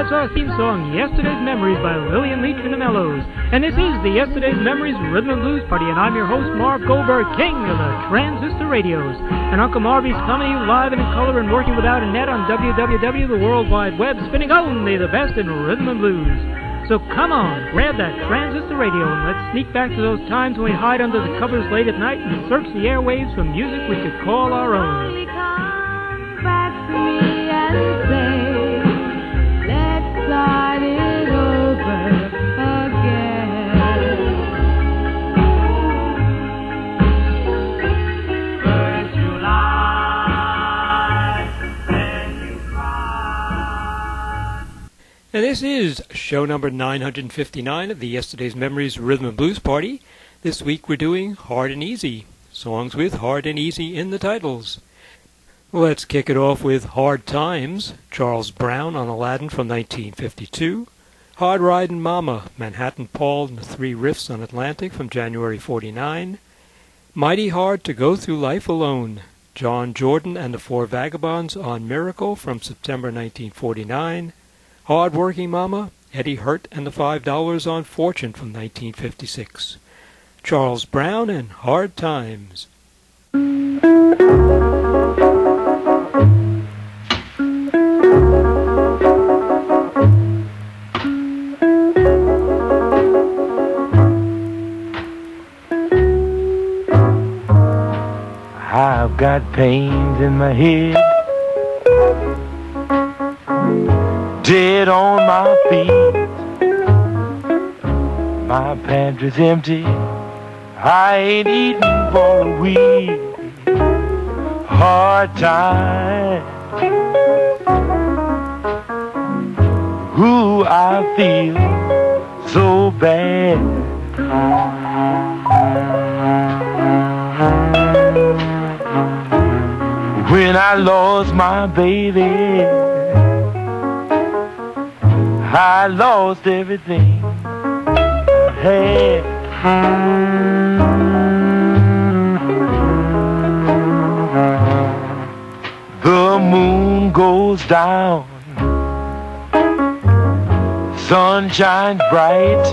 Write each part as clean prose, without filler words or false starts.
That's our theme song, Yesterday's Memories by Lillian Leach and the Mellows. And this is the Yesterday's Memories Rhythm and Blues Party, and I'm your host, Marv Goldberg, king of the transistor radios. And Uncle Marvy's coming to you live and in color and working without a net on WWW, the World Wide Web, spinning only the best in rhythm and blues. So come on, grab that transistor radio and let's sneak back to those times when we hide under the covers late at night and search the airwaves for music we could call our own. Come back to me and say, let's start it over again. First you lie, then you cry. And this is show number 959 of the Yesterday's Memories Rhythm and Blues Party. This week we're doing Hard and Easy, songs with Hard and Easy in the titles. Let's kick it off with Hard Times, Charles Brown on Aladdin from 1952. Hard Ridin' Mama, Manhattan Paul and the Three Riffs on Atlantic from January 49. Mighty Hard to Go Through Life Alone, John Jordan and the Four Vagabonds on Miracle from September 1949. Hard Working Mama, Eddie Hurt and the $5 on Fortune from 1956. Charles Brown and Hard Times. I've got pains in my head, dead on my feet. My pantry's empty, I ain't eaten for a week. Hard times, ooh, I feel so bad. When I lost my baby, I lost everything I had. The moon goes down, sun shines bright.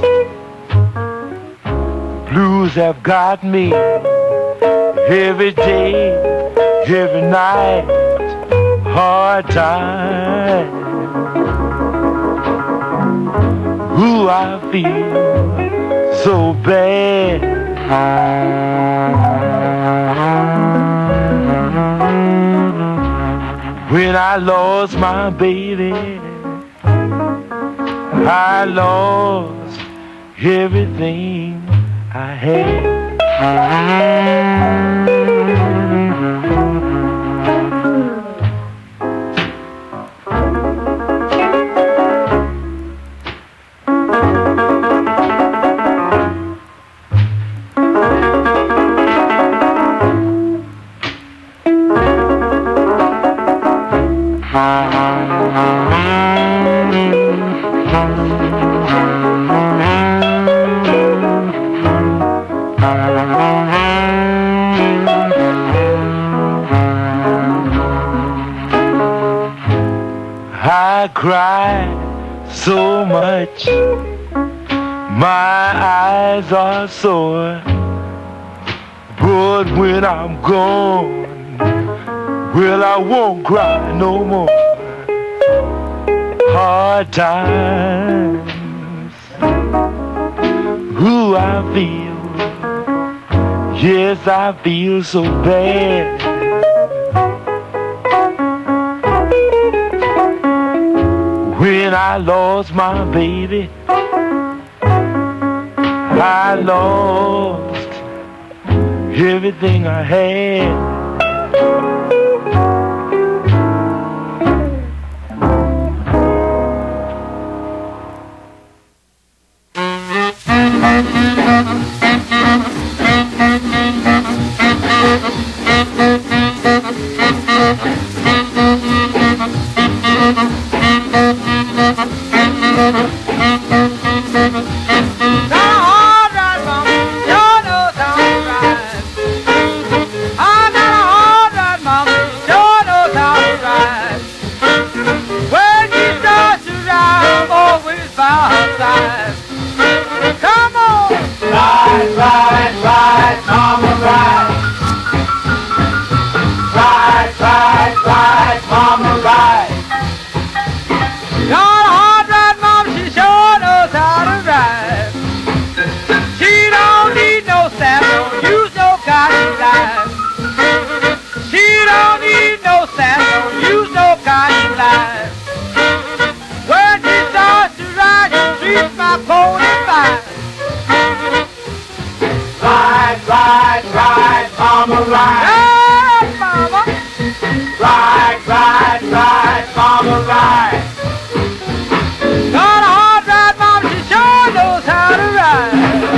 Blues have got me every day, every night. Hard times, ooh, I feel so bad. When I lost my baby, I lost everything I had. I cried so much, my eyes are sore. But when I'm gone, well, I won't cry no more. Hard times, ooh, I feel, yes, I feel so bad. When I lost my baby, I lost everything I had. When she starts to ride, Ride, ride, ride, mama, ride. Ride, ride, ride, mama, ride. Got a hard ride, mom, she sure knows how to ride. She don't need no saddle, don't use no cotton line. She don't need no saddle, don't use no cotton line. When she starts to ride, she treats my pony fine. Ride, ride, ride, mama, ride. Ride, mama. Ride, ride, ride, mama, ride. Got a hard ride, mom, she sure knows how to ride.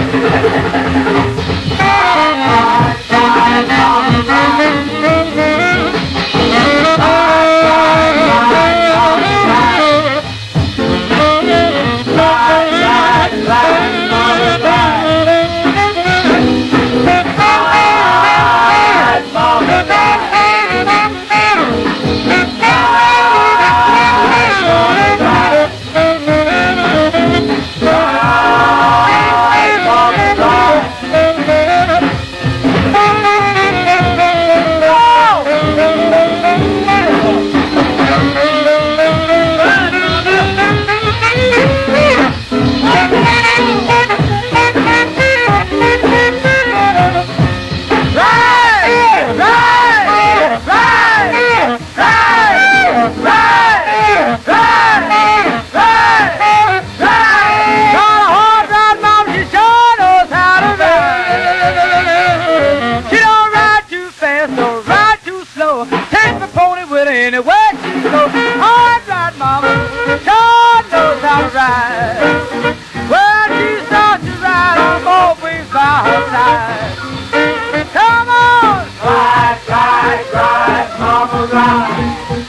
Anywhere she goes, hard ride, mama, sure knows how to ride. When she starts to ride, I'm always by her side. Come on! Ride, ride, ride, mama, ride.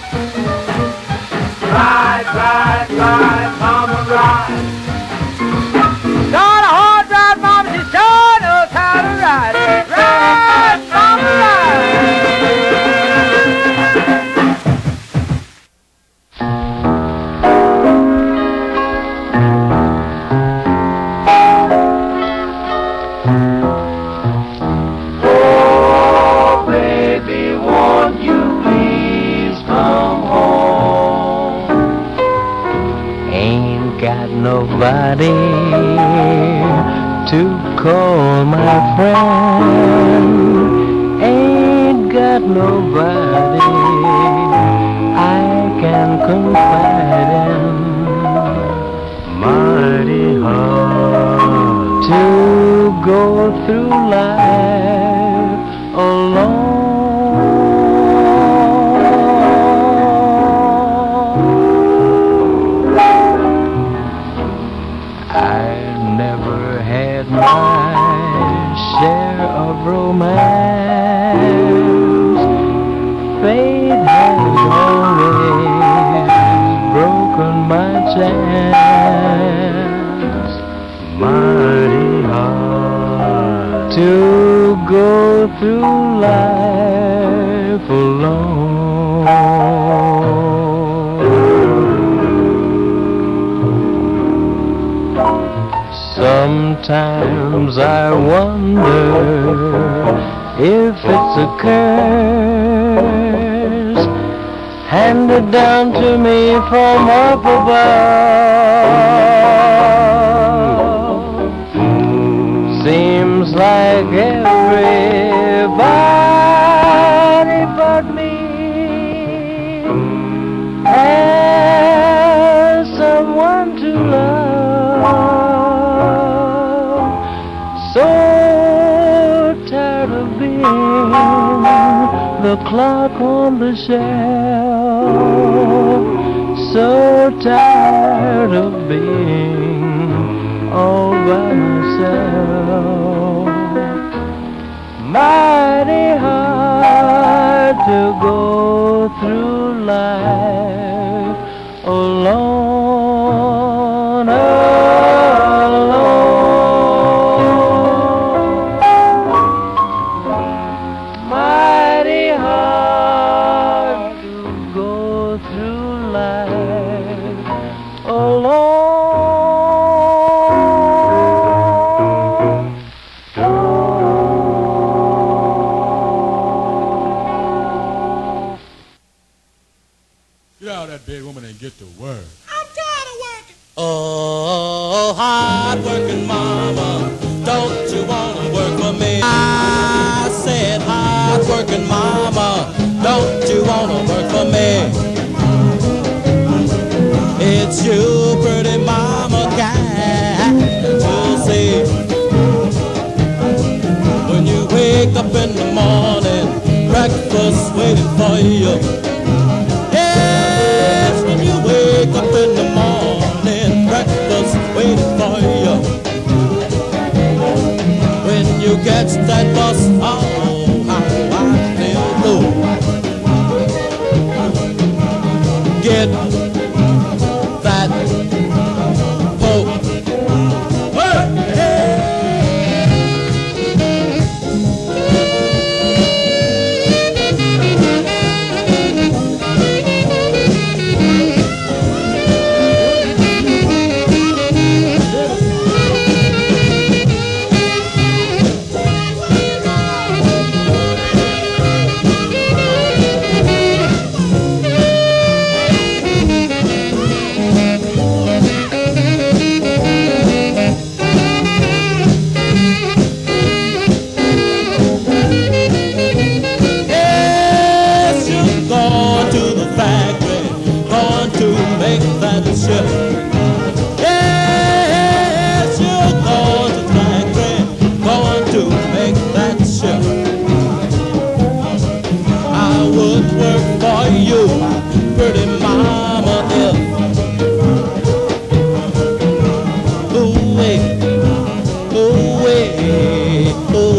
Ride, ride, ride, mama, ride. Got a hard ride, mama, she sure knows how to ride. Ride, mama, ride. Nobody to call my friend. Ain't got nobody I can confide in. Mighty hard to go through life alone. Share of romance, fate has always broken my chance. Mighty hard to go through life alone. Sometimes I wonder if it's a curse handed down to me from up above. Seems like everybody but me has someone to love. So tired of being the clock on the shelf. So tired of being all by myself. Mighty hard to go through life alone, alone. Mighty hard to go through life alone. get to work. I'm tired of working. Oh, hard-working mama, don't you want to work for me? I said, hard-working mama, don't you want to work for me? It's you, pretty mama, cat, you'll see. When you wake up in the morning, breakfast waiting for you. Yes, when you wake up in the morning, breakfast waiting for you. When you catch that bus, oh, how I feel blue. Get that boat. Yes, you're going to factory, going to make that ship. I would work for you, pretty mama, if ooh-wee, ooh-wee, ooh.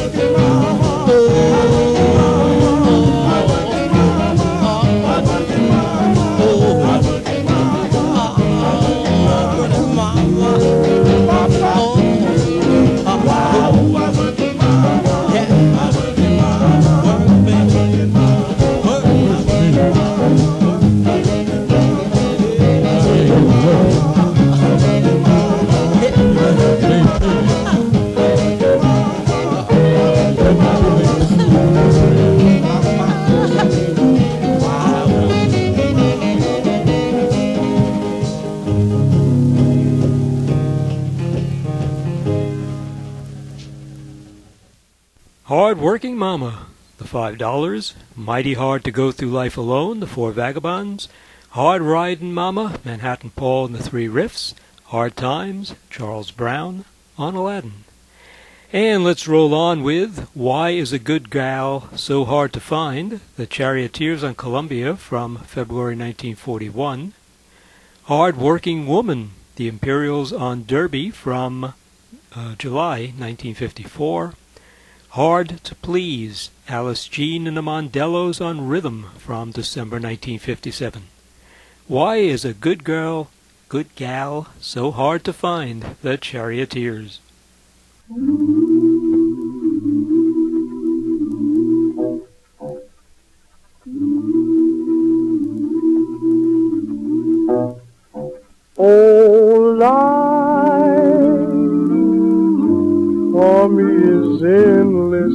Hard-Working Mama, the $5, Mighty Hard to Go Through Life Alone, the Four Vagabonds, Hard Ridin' Mama, Manhattan Paul and the Three Riffs, Hard Times, Charles Brown, on Aladdin. And let's roll on with Why Is a Good Gal So Hard to Find, the Charioteers on Columbia from February 1941, Hard-Working Woman, the Imperials on Derby from July 1954, Hard to Please, Alice Jean and the Mondellos on Rhythm from December 1957. Why is a good gal so hard to find? The Charioteers. Oh, life for me is endless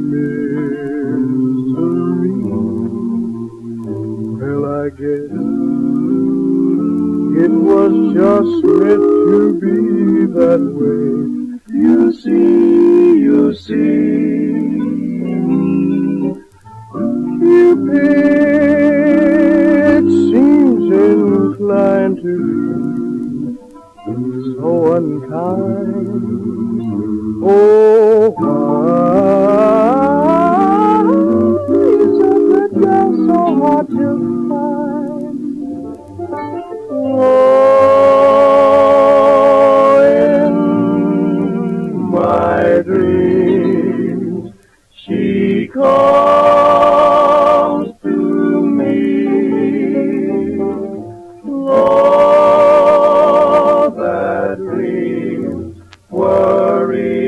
misery. Well, I guess it was just meant to be that way. You see, Cupid seems inclined to be so unkind. Oh, why is a good girl so hard to find? Oh, in my dreams she comes to me. Lord, that dreams were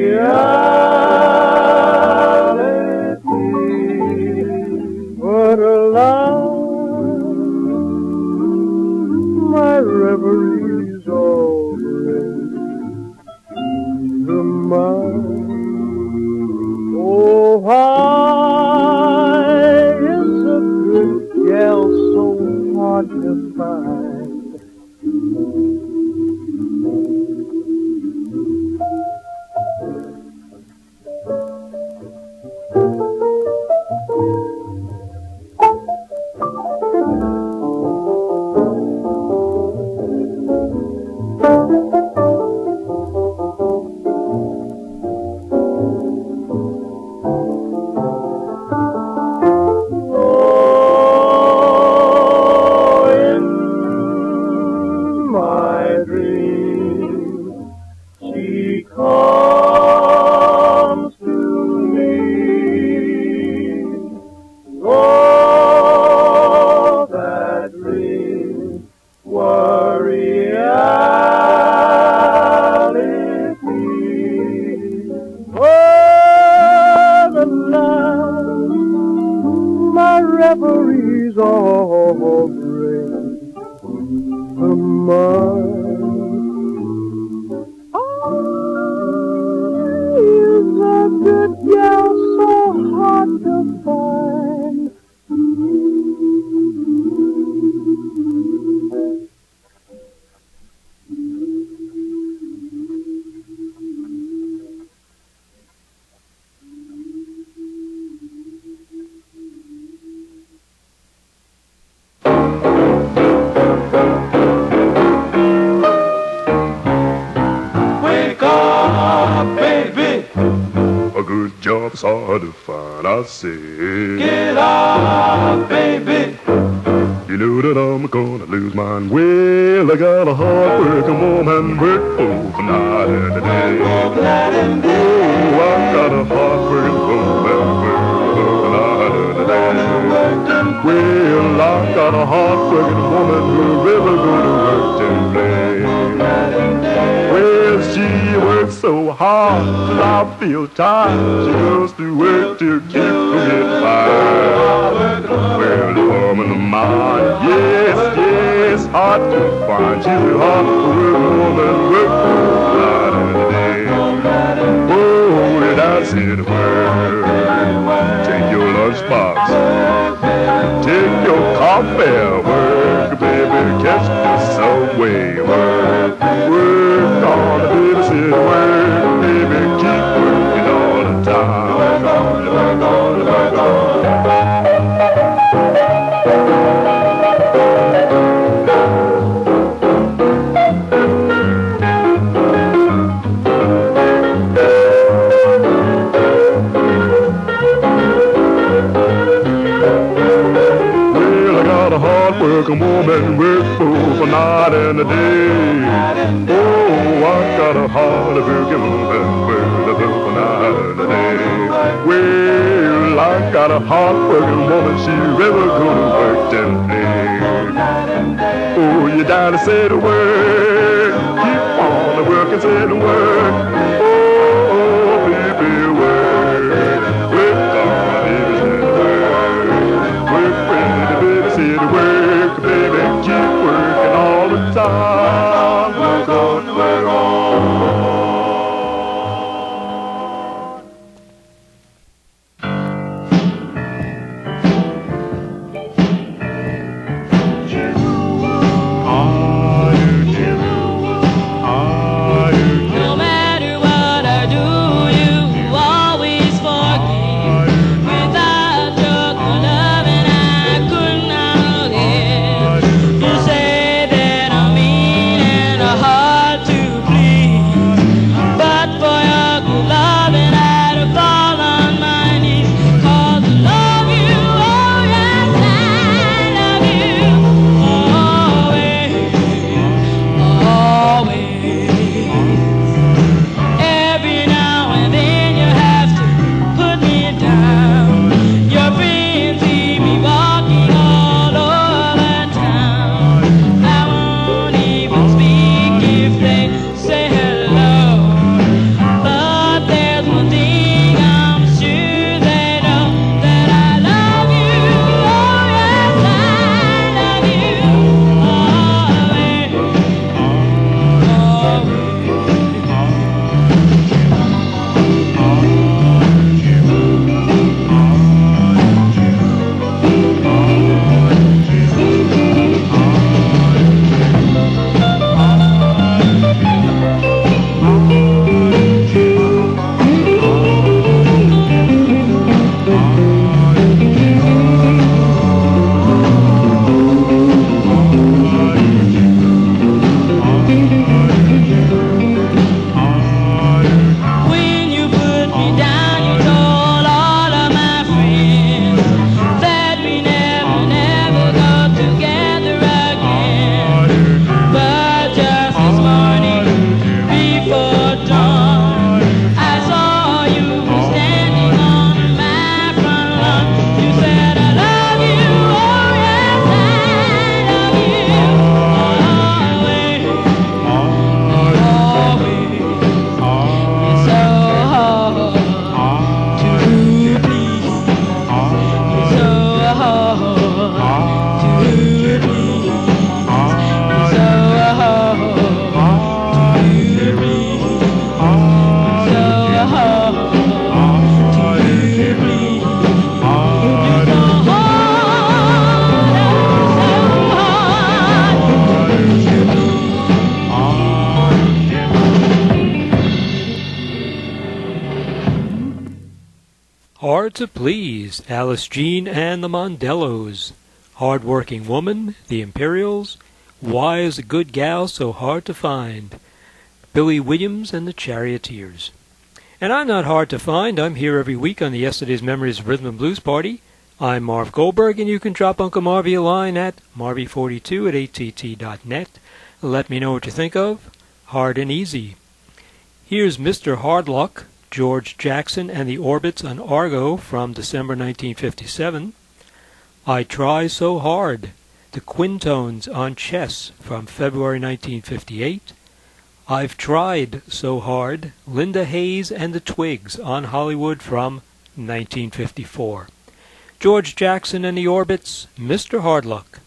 reality, but alas, my reveries all break the mind. Oh, how please all bring the mind. Is a good gal so hard to find? Wake up, baby. A good job's hard to find, I say. Get up, baby. You know that I'm gonna lose mine. Well, I got a hard-working woman, work both night and day. Oh, I got a hard-working woman, work both night and day. Well, I got a hard-working woman who ever go to work and play. Well, she works so hard till I feel tired. She goes to work to keep from getting fired. Well, the woman of mine, yes, yes, hard to find. She's a hard-working woman, work both night and day. Oh, did I say the word? Take your lunchbox, take your coffee, work, baby, catch the subway, work, work on the babysit, work, baby, keep working all the time, work on, work on, work on. Hard-working woman, work both a night and a day. Oh, I got a hard-working woman, work both a night and a day. Well, I got a hard-working woman, she ever gonna work and play. Oh, you gotta say the word, keep on working, say the word. Oh, baby, work, work on, baby, say the word, work, baby, say the work, baby, keep working all the time. Work on, work on. No matter what Hard to Please, Alice Jean and the Mondellos. Hard-Working Woman, the Imperials. Why is a Good Gal So Hard to Find? Billy Williams and the Charioteers. And I'm not hard to find. I'm here every week on the Yesterday's Memories Rhythm and Blues Party. I'm Marv Goldberg, and you can drop Uncle Marvy a line at marvy42 at att.net. Let me know what you think of Hard and Easy. Here's Mr. Hardluck, George Jackson and the Orbits on Argo from December 1957. I Try So Hard, the Quintones on Chess from February 1958. I've Tried So Hard, Linda Hayes and the Twigs on Hollywood from 1954. George Jackson and the Orbits, Mr. Hardluck.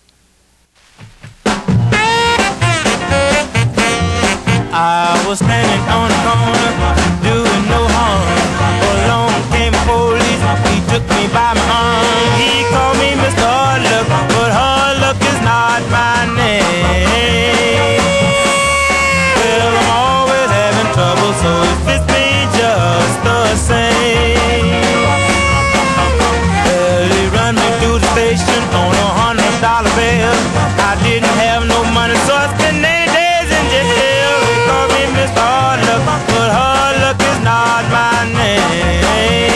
I was standing on the corner, doing no harm. Along came the police, he took me by my arm. He called me Mr. Hardluck, but Hardluck is not my name. Well, I'm always having trouble, so it fits me just the same. Well, he run me to the station on $100 bill. I didn't have no money, so I spent 80 days in jail. They called me Mr. Hardluck, but Hardluck is not my name.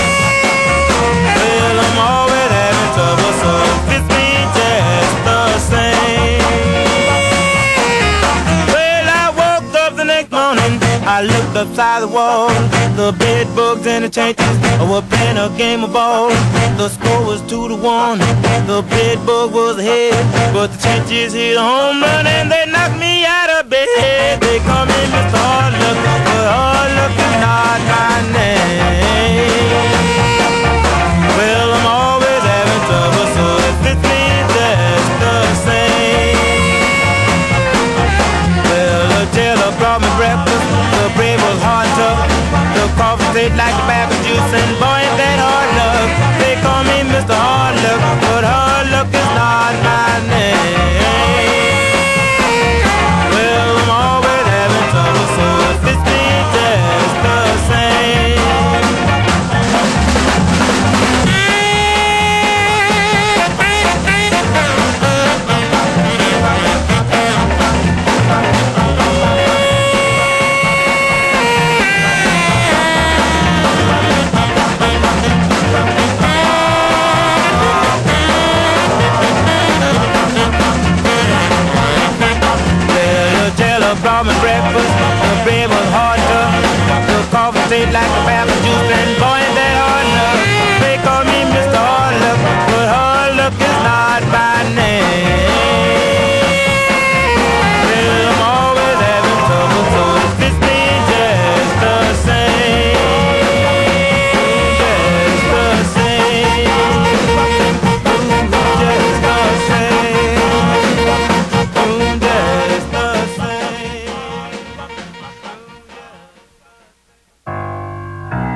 Well, I'm always having trouble, so it fits me just the same. Well, I woke up the next morning, I looked upside the wall. The bed bugs and the changes were playing a game of ball. The score was 2-1. The bed bug was ahead, but the changes hit a home run and they knocked me out of bed. They call me Mr. Hardluck, but Hardluck is not my name. Well, I'm always having trouble, so it fits me just the same. Well, the jailer brought me breakfast. The bread was hard and tough. The coffee tasted like tobacco juice, and boy, ain't that hard luck. They call me Mr. Hardluck, but Hardluck is not my name. Well, I'm always having trouble, so it fits me just the same. Brought me breakfast, the bread was hard tough. The coffee tasted like tobacco juice, and boy, ain't that hard enough. They call me Mr. Hardluck, but Hardluck is not my name. Well, I'm always having trouble, so it fits me just the same. Just the same. Just the same. Just the same.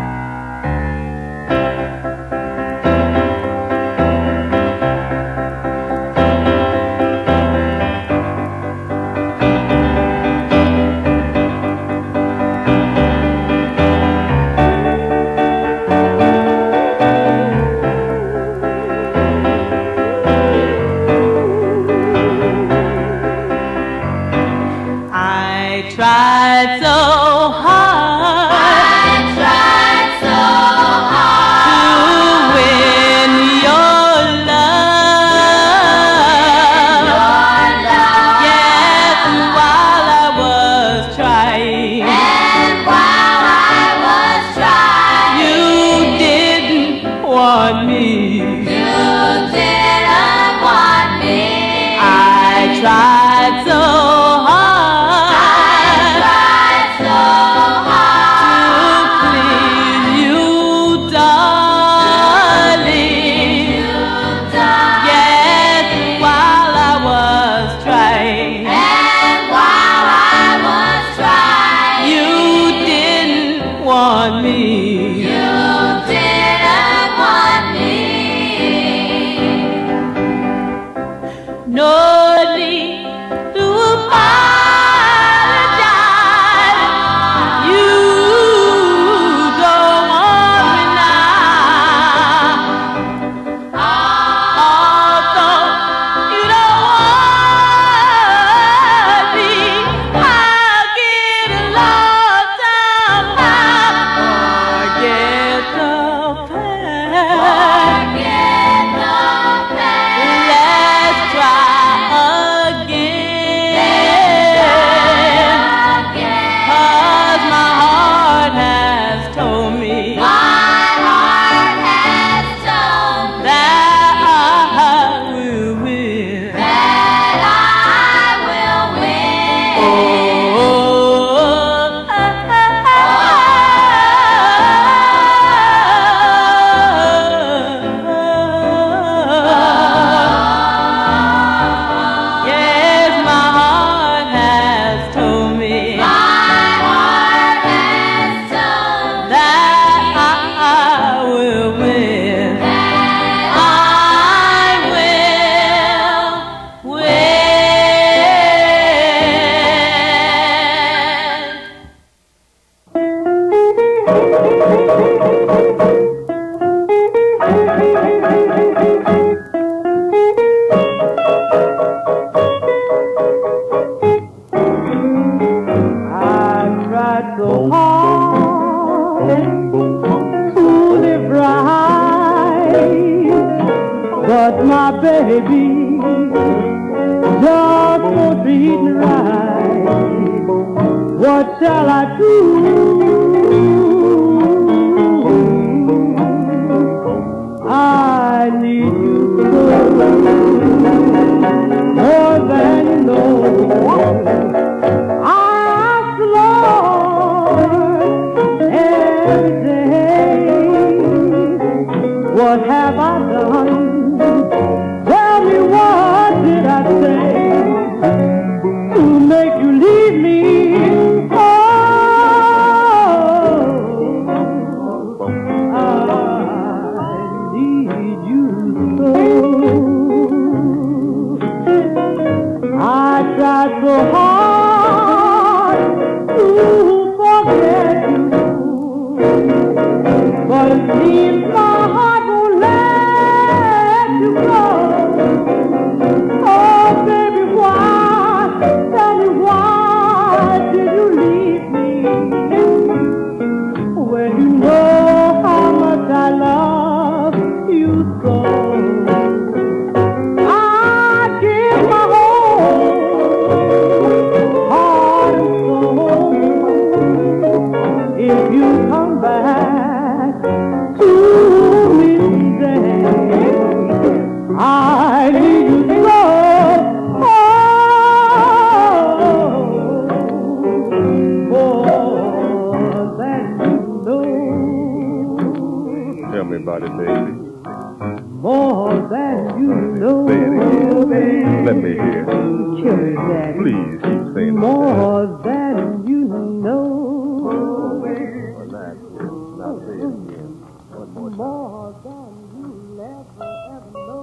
But my baby just won't treat me right. What shall I do? I need you so, more than you know. I ask the Lord every day, what have I done? Tell me, what did I say to make you leave me? Oh, I need you so. I tried so hard to forget you, but it seems my heart won't let you go. Oh, baby, why, tell me why did you leave me? When you know how much I love you so. I give my whole heart and soul. If you come back to me today, I need you so, more than you know. Tell me about it, baby. More than you know. Say it again. Let me hear. Kill me, Daddy. Please keep saying it. More than you know. Now say it again. One more time. More than you ever know.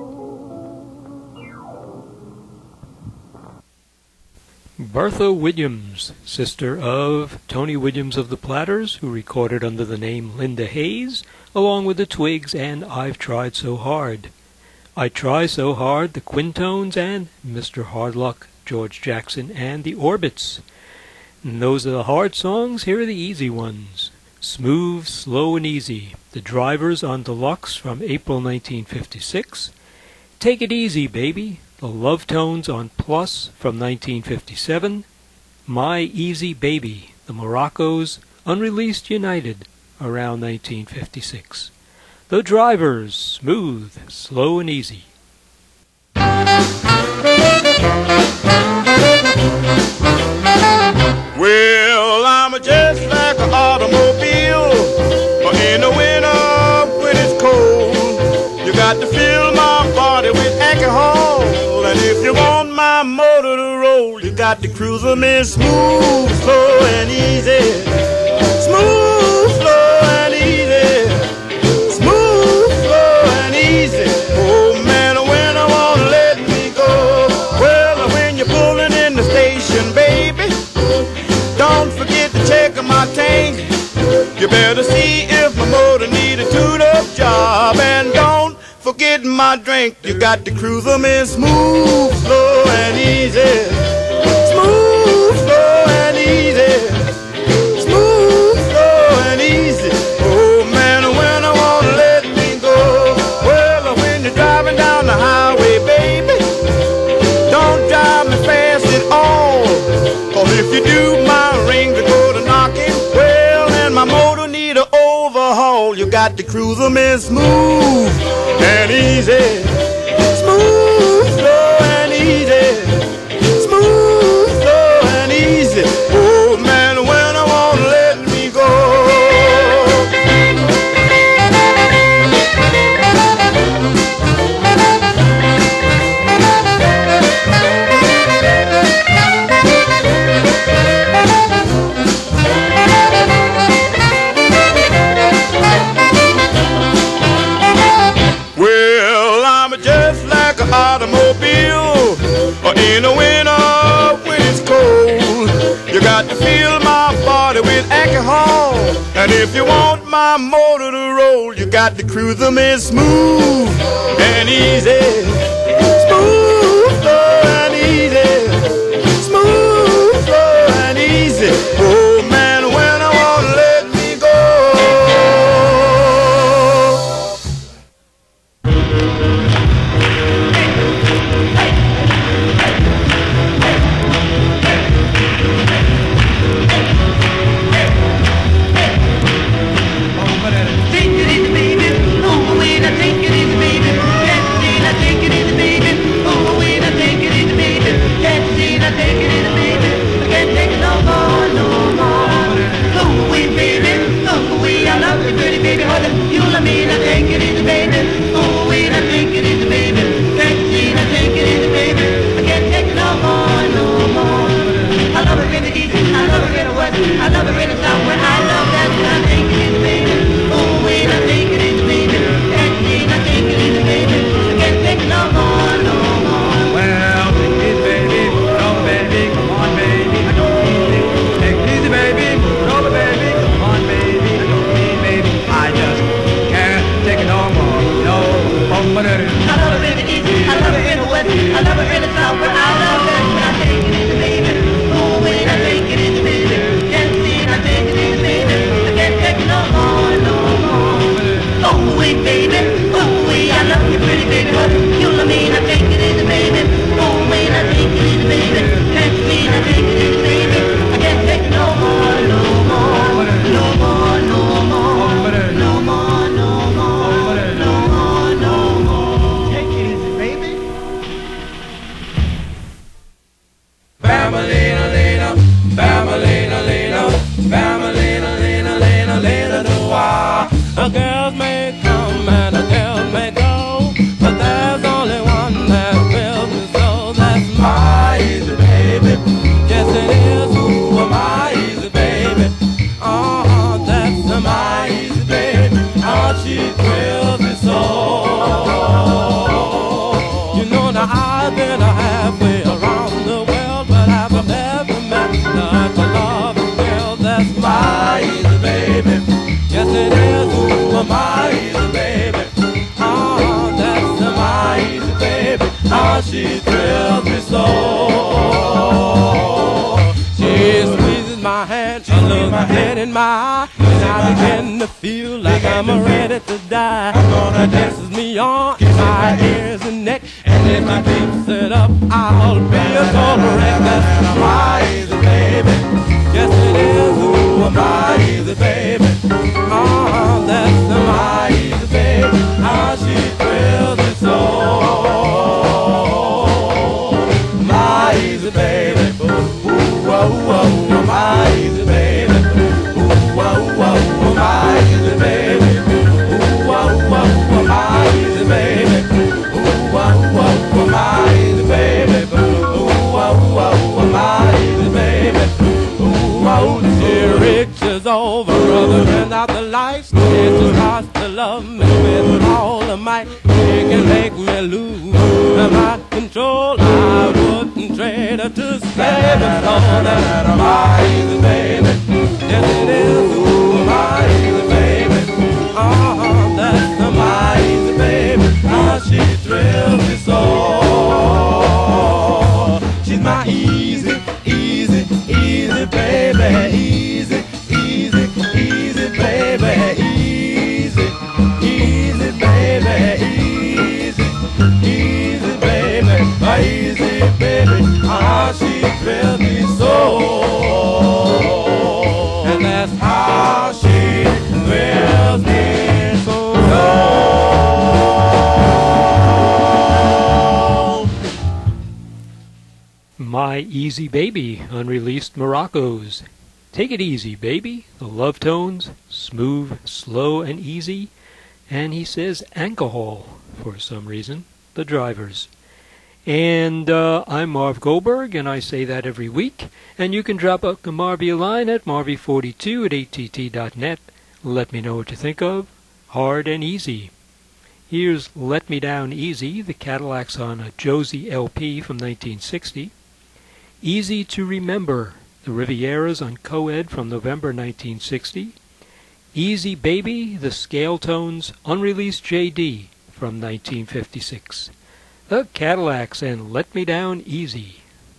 Bertha Williams, sister of Tony Williams of the Platters, who recorded under the name Linda Hayes, along with the Twigs and I've Tried So Hard. I Try So Hard, the Quintones, and Mr. Hardluck, George Jackson, and the Orbits. And those are the hard songs, here are the easy ones. Smooth, Slow and Easy, The Drivers on Deluxe from April 1956. Take It Easy, Baby, The Love Tones on Plus from 1957. My Easy Baby, The Moroccos, Unreleased United, around 1956. The Drivers, Smooth, Slow and Easy. Well, I'm just like an automobile, but in the winter when it's cold, you got to fill my body with alcohol. And if you want my motor to roll, you got to cruise 'em in smooth, slow and easy. Smooth, slow and easy. Smooth, slow and easy. Oh man, when I wanna let me go. Well, when you're pulling in the station, baby, don't forget to check my tank. You better see if my motor need a tune-up job. And don't forget my drink. You got to cruise 'em in smooth, slow and easy. Smooth, slow and easy. Smooth, slow and easy. Oh man, when I wanna let me go. Well, when you're driving down the highway, baby, don't drive me fast at all. 'Cause if you do, my rings will go to knocking. Well, and my motor need an overhaul. You got to cruise 'em in smooth and easy. Smooth, slow and easy. Smooth, slow and easy. Oh man, when I wanna let me go. Well, I'm just like an automobile, or in the winter when it's cold, you got to fill my body with alcohol. And if you want my motor to roll, you got to cruise them in smooth and easy. Smooth, slow and easy. Smooth, slow and easy. Oh man, when I want to let me go. Take it easy, baby. Oh, wait, I take it easy, baby. Can't see, I take it easy, baby. Oh, wait, I take it easy, baby. Can't see, I take it easy, baby. I can't take it no more, no more. Oh, wait, baby. Oh, wait, I love you, pretty baby. Hold it, you love me, I take it easy, baby. Oh, wait, I take it easy, baby. Can't see, I take it easy, baby. I can't take it no more, no more. I love it really easy, I love it really wet, I love it really soft. When I love that, I take it easy, baby. Oh, wait, I take it easy, baby. Can't see, I take it easy, baby. I can't take it no more, no more. Well, take it easy, baby. Move it over, baby. Come on, baby. I don't mean it. Take it easy, baby. Move it over, baby. Come on, baby. I don't mean, baby. I just can't take it no more. No, but it is. I love it really easy, I love it really wet, I love it really soft. When I love that, I take it easy, baby. Oh, wait, I take it easy, baby. Can't see, I take it easy, baby. I can't take it no more, no more. Oh, wait, baby. Oh, wait, I love you, pretty baby. You love me, I take it easy, baby. Oh, wait, I take it easy, baby. Can't see, I take it easy, baby. I can't take it no more, no more. No more, no more. No more, no more. No more, no more. Take it easy, baby. Bam-a-lena, lena, bam-a-lena, lena, bam-a-lena, lena, lena, lena, do-ah. A girls may come and a girls may go, but there's only one that fills me so. That's my easy baby. Yes, it is. Ooh, my easy baby. Oh, that's my easy baby. Oh, she thrills me so. You know now I've been halfway around the world, but I've never met such a loving girl. That's my easy baby. Yes, it is. Ooh, my easy baby. Oh, that's my easy baby. Oh, she thrills me so. She squeezes my hand, she looks dead in my eye, and I begin to feel like I'm ready to die. Gonna dances me on my ears and neck, and if I keep it up, I'll be a total wreck. That's my easy baby. Yes, it is. Ooh, my easy baby. Oh, that's my easy baby. How she thrills me so. My easy baby. Ooh, oh, oh, my easy baby. Ooh, oh, oh, my easy baby. Ooh, oh, oh, my easy baby. Ooh, oh, oh, my easy baby. Ooh, oh, oh, my easy baby. Ooh, oh, the riches over, brother, and out the lights. It just starts to love me with all of might. It can make me lose my control. I wouldn't trade her to save it all. That's my easy baby. Yes, it is. Ooh, my easy baby. Oh, that's my easy baby. How she thrills me so. She's my easy, easy, easy baby. Easy, easy, easy baby. Easy, easy baby. Easy, easy baby. Easy baby. How she thrills me so. And that's how she thrills me so. My Easy Baby, unreleased Moroccos. Take it easy, baby. The love tones, smooth, slow, and easy. And he says alcohol, for some reason, the Drivers. And I'm Marv Goldberg, and I say that every week. And you can drop up the Marvy a line at marvy42 at att.net. Let me know what you think of Hard and Easy. Here's Let Me Down Easy, the Cadillacs on a Josie LP from 1960. Easy to Remember, the Rivieras on Coed from November 1960. Easy Baby, the Scale Tones, unreleased J.D. from 1956. The Cadillacs and Let Me Down Easy.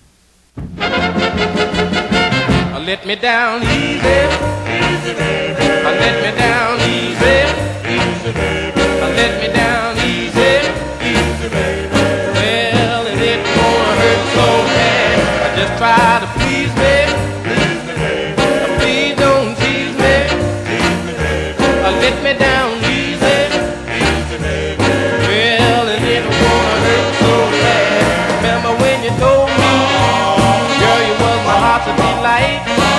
Let me down easy, easy baby. Let me down easy, easy baby. Let me down easy, easy baby. Well, it ain't gonna hurt so bad. I just try to please me, baby. Please don't tease me, baby. Let me down easy, easy baby. Well, it ain't gonna hurt so bad. Remember when you told me, girl, you was my heart's delight.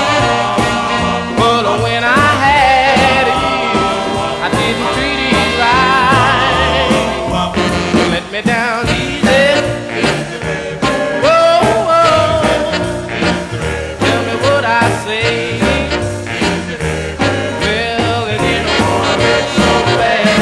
But when I had you, I didn't treat you right. Let me down easy, easy baby. Whoa, whoa. Tell me what I say. Easy baby. Well, it didn't want to hurt so bad.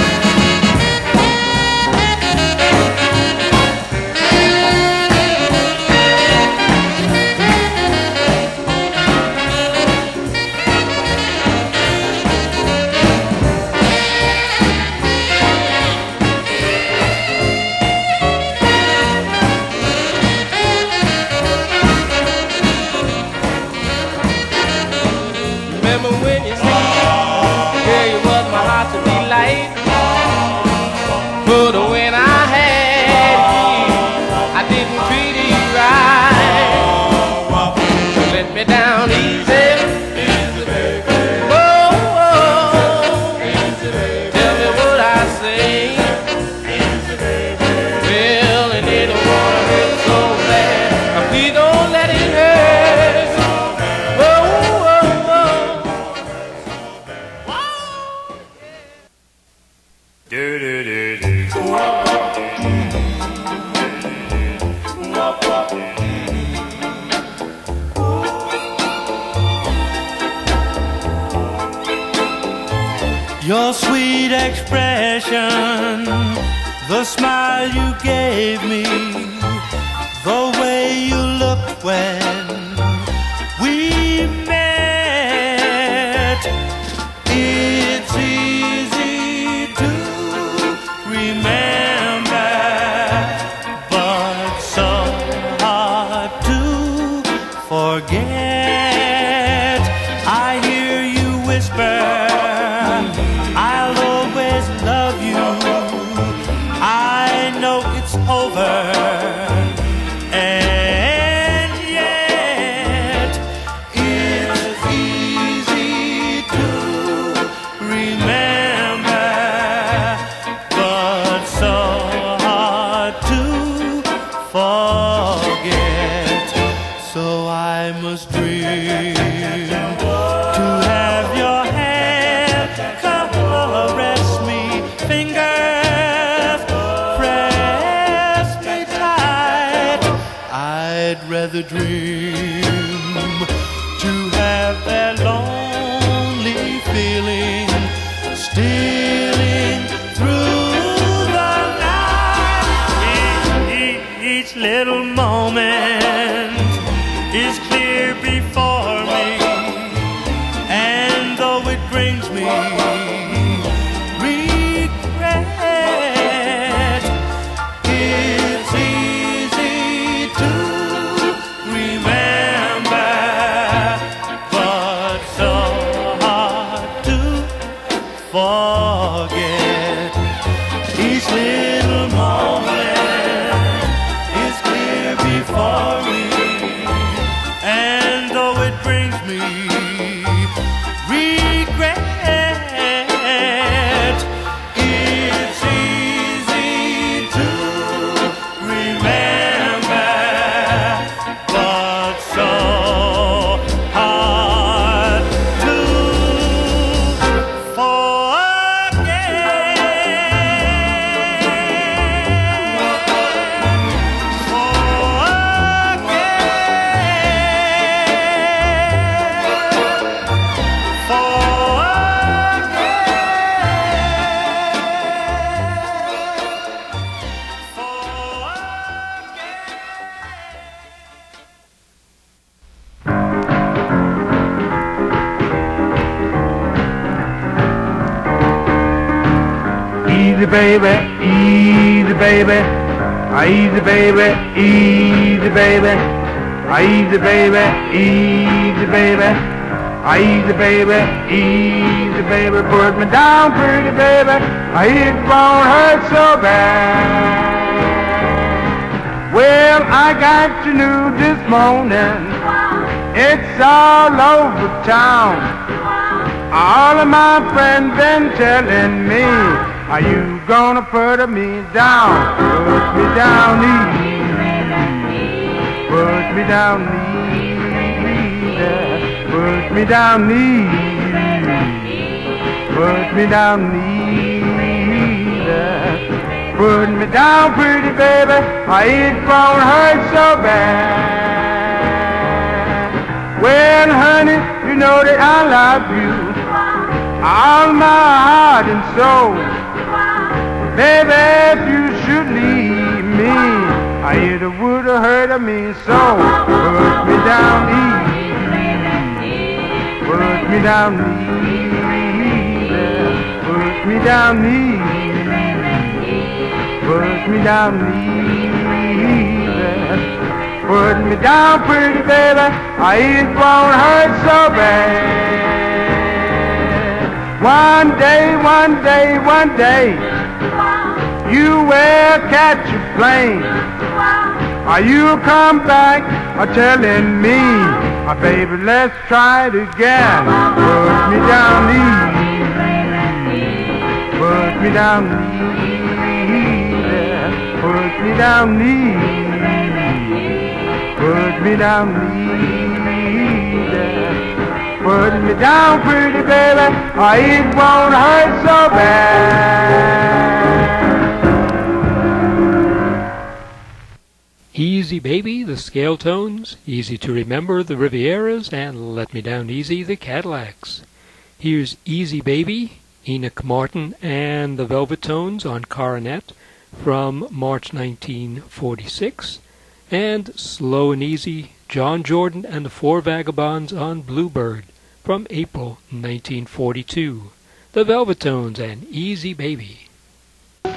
Remember when you said, girl, you was my heart's delight. But when I had you, I didn't treat you right. Let me down easy, easy baby. Whoa, whoa. Easy baby. Tell me what I say. Easy baby. Well, it didn't want to hurt so bad. Please don't let it hurt. Whoa, whoa, whoa. Your sweet expression, the smile you gave me, the way you looked when we met. It's easy to remember, but so hard to forget. I hear you whisper, I'll always love you. I know it's over, and yet it's easy to remember, but so hard to forget. So I must dream to have your hand caress me, fingers press me tight. I'd rather dream to have that lonely feeling stealing through the night. Each little moment is clear before me, and though it brings me regret, it's easy to remember, but so hard to forget. Each little moment is clear before me, and though it brings me regret, it's easy to remember, but so hard to forget. Easy baby, easy baby, easy baby, easy baby, easy baby, easy baby, easy baby, easy baby, put me down pretty baby, it won't hurt so bad. Well, I got your news this morning, it's all over town. All of my friends been telling me, are you gonna put me down? Put me down easy. Put me down easy. Put me down easy. Put me down easy. Put me down pretty baby, it won't hurt so bad. Well honey, you know that I love you, all my heart and soul. Baby, if you should leave me, it would have hurt me so. Put me down easy. Put me down easy. Put me down easy. Put me down easy. Put me down pretty baby, it won't hurt so bad. One day, you will catch a plane. You come back telling me, baby, let's try it again. Put me down easy. Put me down easy. Put me down easy. Put me down easy. Put me down pretty baby, it won't hurt so bad. Easy Baby, the Scale Tones, Easy to Remember, the Rivieras, and Let Me Down Easy, the Cadillacs. Here's Easy Baby, Enoch Martin and the Velvet Tones on Coronet from March 1946, and Slow and Easy, John Jordan and the Four Vagabonds on Bluebird from April 1942. The Velvet Tones and Easy Baby. I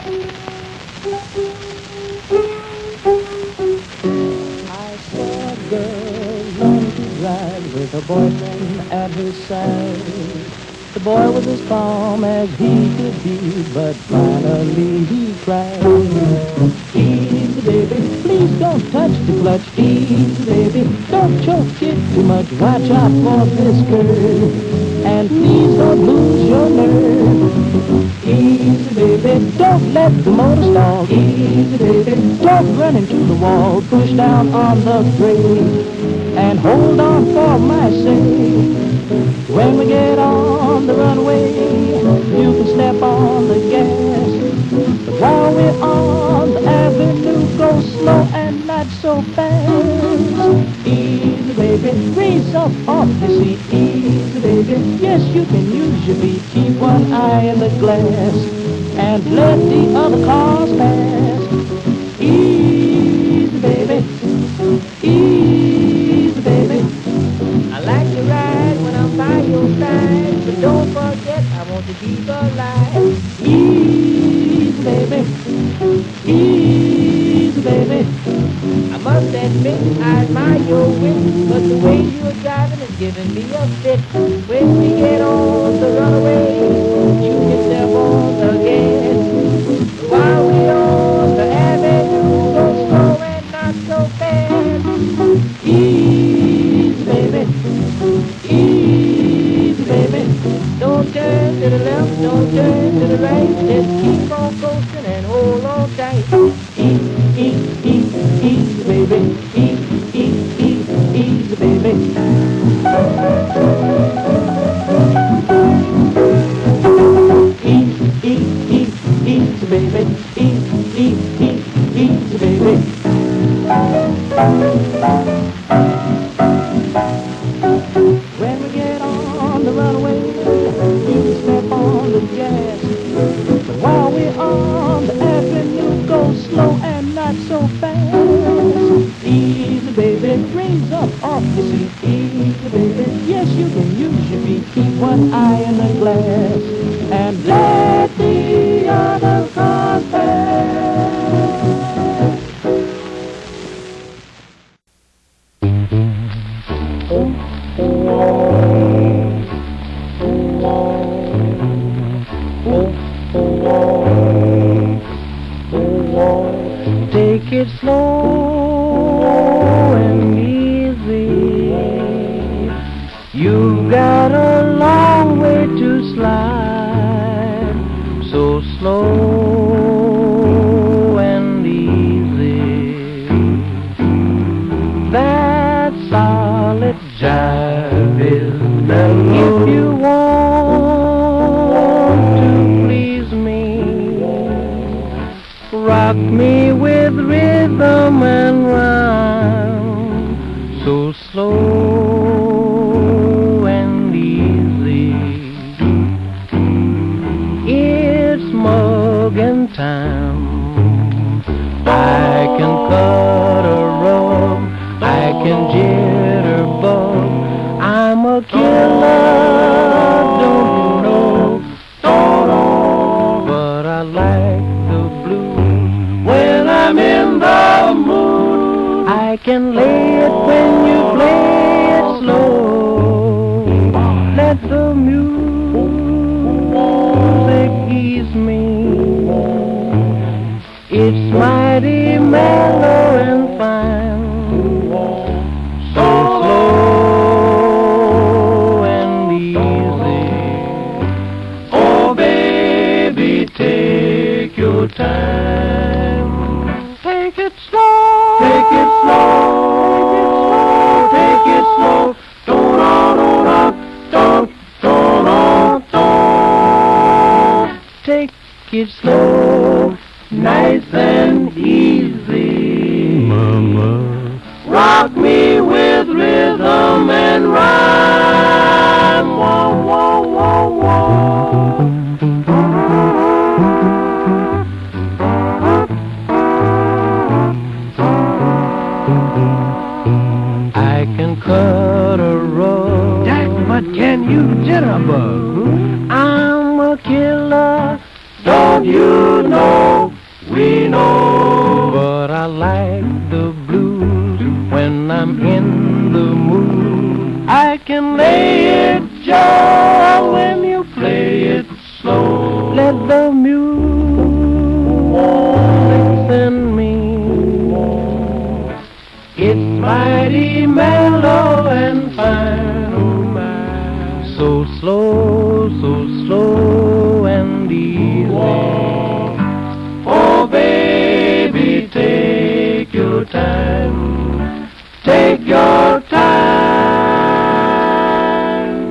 saw a girl learning to ride with a boyfriend at her side. The boy was as calm as he could be, but finally he cried. Easy baby, please don't touch the clutch. Easy baby, don't choke it too much. Watch out for this curve, and please don't lose your nerve. Easy baby, don't let the motor stall. Easy baby, don't run into the wall. Push down on the brake and hold on for my sake. When we get on the runway, you can step on the gas. But while we're on the avenue, go slow and not so fast. Easy baby, raise up off your seat. Easy baby, yes you can use your feet. Keep one eye in the glass and let the other cars pass. Easy baby, easy baby. I like to ride when I'm by your side, but don't forget I want to keep alive. Easy baby, easy baby. I must admit I admire your wit, but the way you're driving is giving me a fit. When we get on the runaway, you can step on the gas. While we're on the avenue, go slow and not so fast. Easy baby, easy baby. Don't turn to the left, don't turn to the right. Just keep on coasting and hold on tight. Easy baby, easy baby. Easy baby, easy baby. When we get on the runway, you can step on the gas. But while we're on the avenue, go slow and not so fast. Easy baby, raise up off your seat. Easy baby, yes you can use your feet. Keep one eye in the glass and let the other it slow and easy. You've got a long way to slide, so slow and easy. That solid jive is mellow. If you want to please me, rock me with rhythm and rhyme, so slow and easy. It's mugging time. I can cut a rug, I can jitterbug. I'm a killer, don't you know? But I like the blues when I'm in the mood. I can lay it when you play it slow. Let the music ease me. It's mighty mellow and fine, so slow and easy. Oh baby, take your time. Take it slow. Take it slow. Take it slow. Don't. Take it slow, nice and easy. Mama, rock me with rhythm and rhyme. Whoa, whoa, whoa, whoa. I can cut a rug, Jack, but can you jitterbug? I'm a killer, don't you know? We know. But I like the blues when I'm in the mood. I can lay it just when you play it slow. Let the music send me. It's mighty mellow and fine, oh my. So slow and easy. Oh baby, take your time. Take your time.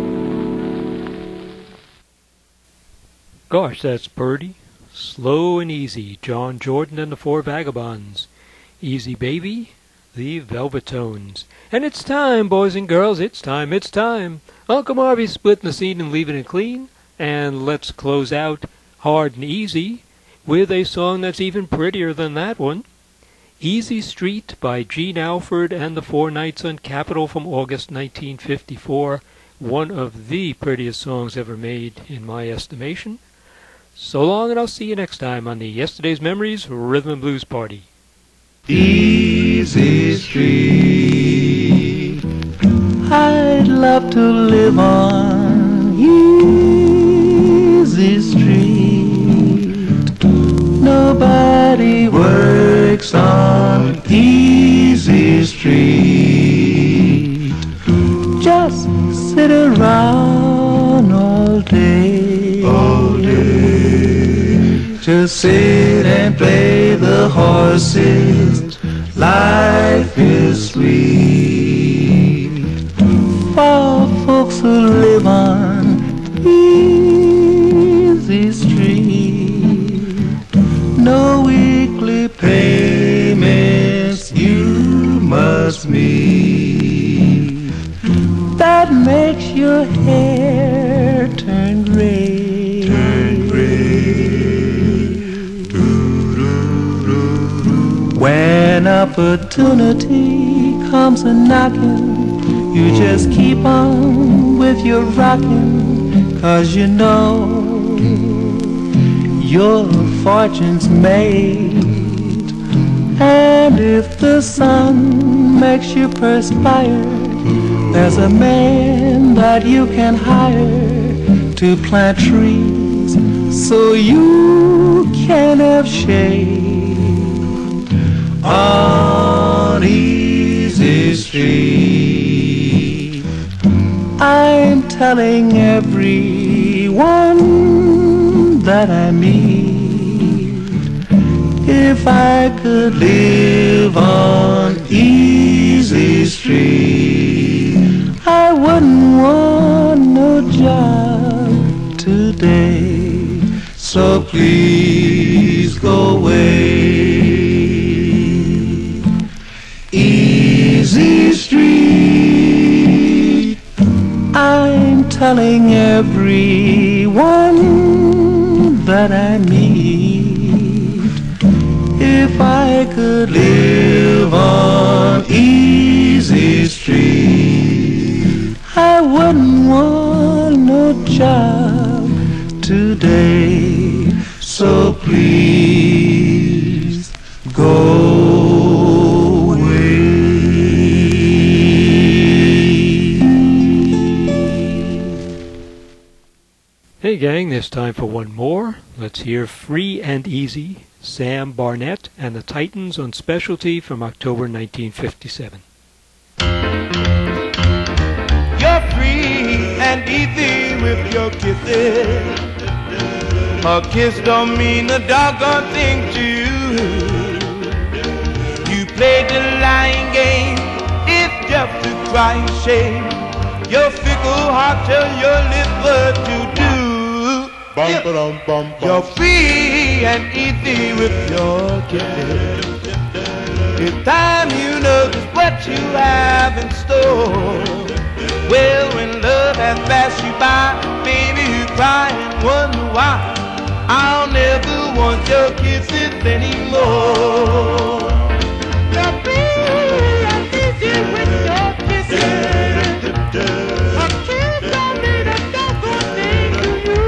Gosh, that's pretty. Slow and Easy, John Jordan and the Four Vagabonds. Easy Baby, the Velvetones. And it's time, boys and girls, it's time. Uncle Marvy's splitting the scene and leaving it clean. And let's close out Hard and Easy with a song that's even prettier than that one. Easy Street by Gene Alford and the Four Knights on Capitol from August 1954. One of the prettiest songs ever made, in my estimation. So long, and I'll see you next time on the Yesterday's Memories Rhythm and Blues Party. Easy Street, I'd love to live on Easy Street. Nobody works on Easy Street. Just sit around all day. Just sit and play the horses. Life is sweet for folks who live on Easy Street. No weekly payments you must meet. That makes your hair turn gray. When opportunity comes a-knocking, you just keep on with your rocking, 'cause you know your fortune's made. And if the sun makes you perspire, there's a man that you can hire to plant trees so you can have shade. on Easy Street. I'm telling everyone that I meet, if I could live on Easy Street, I wouldn't want no job today. So please go away. Easy Street, I'm telling everyone that I meet, if I could live on Easy Street, I wouldn't want no job today. So please go away. Hey gang, there's time for one more. Let's hear Free and Easy, Sam Barnett and the Titans on Specialty from October 1957. You're free and easy with your kisses. A kiss don't mean a doggone thing to you. You played the lying game, it's just a crying shame. Your fickle heart tells your liver to do. You're free and easy with your kisses. It's time you know just what you have in store. Well, when love has passed you by, baby, you cry and wonder why. I'll never want your kisses anymore. You're free and easy with your kisses. A kiss don't mean a doggone thing to you.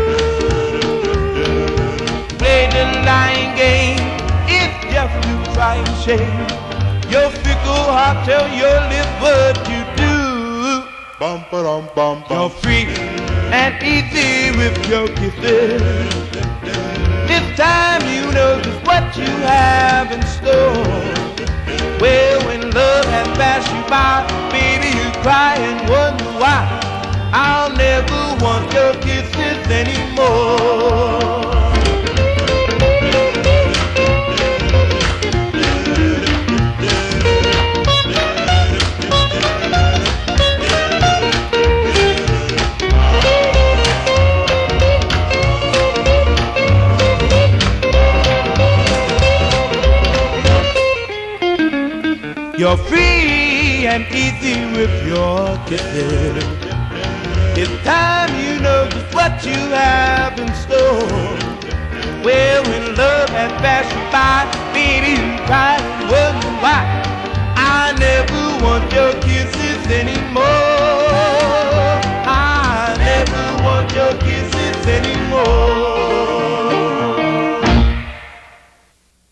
Play the lying game, it's just a crying shame. Your fickle heart tell your liver to do. You're free and easy with your kisses. This time you know just what you have in store. Well, when love has passed you by, baby, you cry and wonder why. I'll never want your kisses anymore. You're free and easy with your kisses. It's time you know just what you have in store. Well, when love has passed you by, baby, you cry